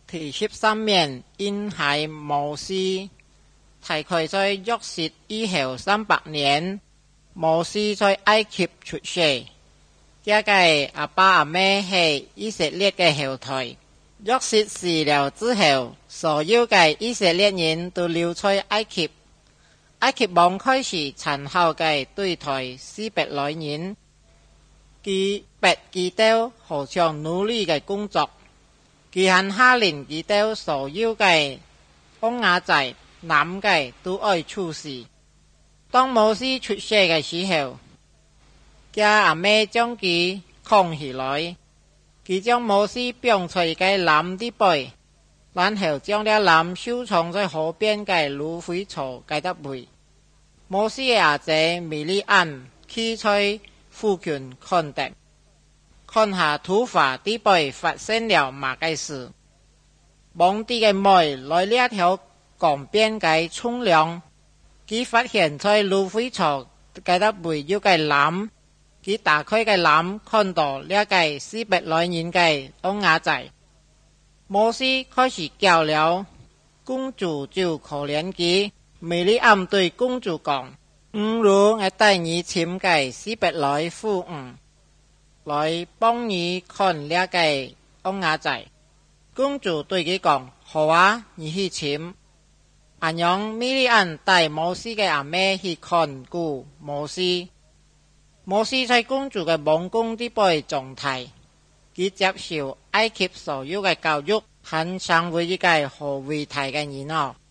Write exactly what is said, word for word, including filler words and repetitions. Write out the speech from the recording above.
第十三面婴孩摩西，大概在约瑟以後三百年，摩西在埃及出世。這個阿爸阿媽係以色列嘅後代。約瑟死了之後，所有嘅以色列人都留在埃及。埃及王開始殘酷嘅對待希伯來人，佢逼佢哋好像奴隸嘅工作。佢還下令佢哋所有嘅王仔仔、男嘅都愛處死。當摩西出世嘅時候，佢阿媽將佢扛起來，佢將摩西綁在個籃底背，然後將這籃收藏在河邊嘅蘆葦草嘅底背。摩西嘅阿姐米利暗企在附近看的，看下土法底背發生了乜嘅事。蒙地嘅妹來了一條江邊嘅沖涼，佢發現在蘆葦草嘅底背有個籃，佢打開個籃，看到呢個希伯來人嘅王仔。摩西開始叫了，公主就可憐佢。米利暗對公主講：唔如我帶你請個希伯來婦人來幫你看呢個王仔。公主對佢講：好啊，你去請。安樣米利暗帶摩西嘅阿妹去看顧摩西。摩西在公主嘅王宮底背長大，佢接受埃及所有嘅教育，很成為一個好偉大嘅人哦。